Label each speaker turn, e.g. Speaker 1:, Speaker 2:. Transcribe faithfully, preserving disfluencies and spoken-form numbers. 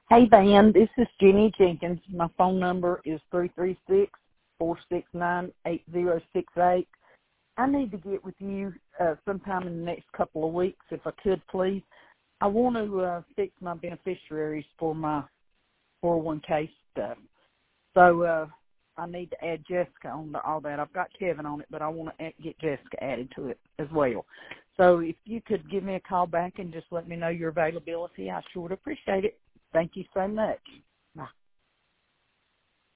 Speaker 1: Hey, Van, this is Jenny Jenkins. My phone number is three three six, four six nine, eight zero six eight. I need to get with you uh, sometime in the next couple of weeks, if I could, please. I want to uh, fix my beneficiaries for my four oh one k stuff. So uh, I need to add Jessica on to all that. I've got Kevin on it, but I want to get Jessica added to it as well. So if you could give me a call back and just let me know your availability, I sure would appreciate it. Thank you so much.